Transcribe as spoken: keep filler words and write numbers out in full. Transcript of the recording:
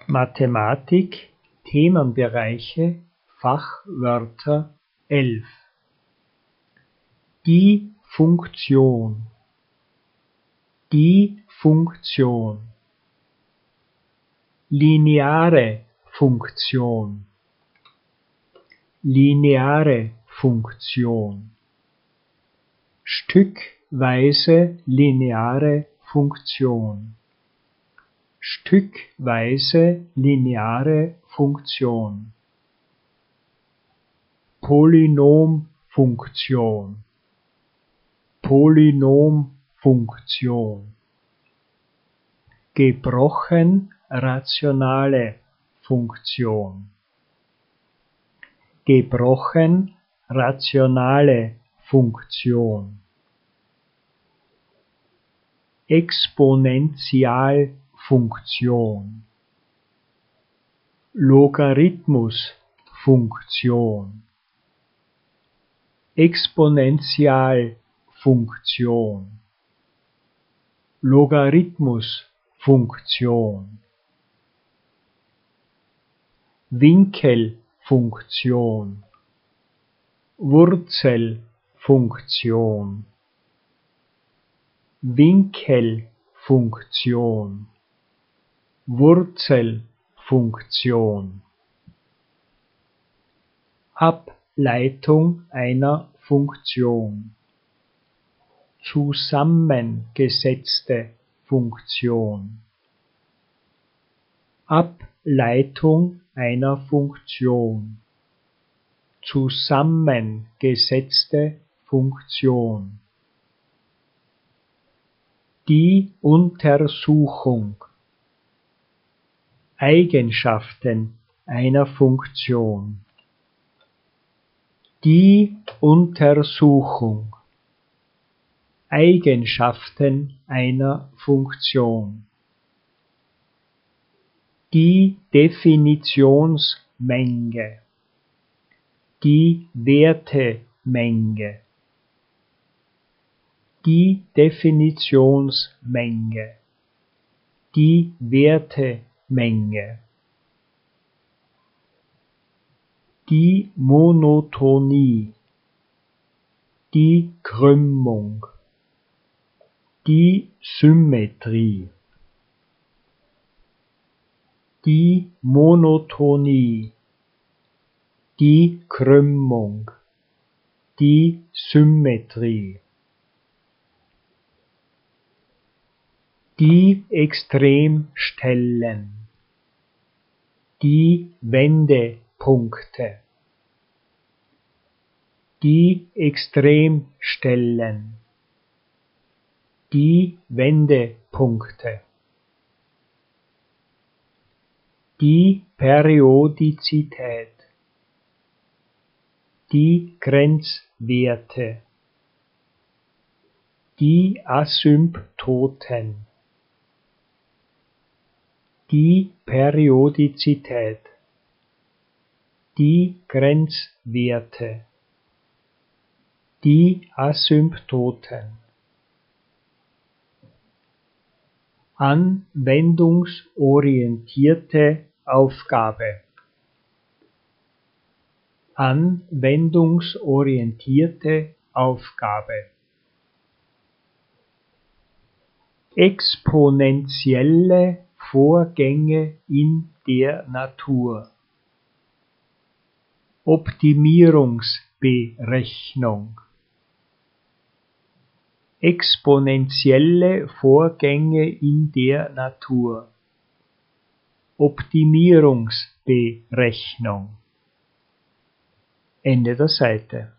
Mathematik, Themenbereiche, Fachwörter elf. Die Funktion. Die Funktion. Lineare Funktion. Lineare Funktion. Stückweise lineare Funktion. Stückweise lineare Funktion. Polynomfunktion. Polynomfunktion. Gebrochen rationale Funktion. Gebrochen rationale Funktion. Exponentialfunktion. Logarithmusfunktion. Exponentialfunktion. Logarithmusfunktion. Winkelfunktion. Wurzelfunktion. Winkelfunktion. Wurzelfunktion. Ableitung einer Funktion. Zusammengesetzte Funktion. Ableitung einer Funktion. Zusammengesetzte Funktion. Die Untersuchung. Eigenschaften einer Funktion. Die Untersuchung. Eigenschaften einer Funktion. Die Definitionsmenge. Die Wertemenge. Die Definitionsmenge. Die Wertemenge. Die Monotonie. Die Krümmung. Die Symmetrie. Die Monotonie. Die Krümmung. Die Symmetrie. Die Extremstellen. Die Wendepunkte. Die Extremstellen. Die Wendepunkte. Die Periodizität. Die Grenzwerte. Die Asymptoten. Die Periodizität. Die Grenzwerte. Die Asymptoten. Anwendungsorientierte Aufgabe. Anwendungsorientierte Aufgabe. Exponentielle Vorgänge in der Natur. Optimierungsberechnung. Exponentielle Vorgänge in der Natur. Optimierungsberechnung. Ende der Seite.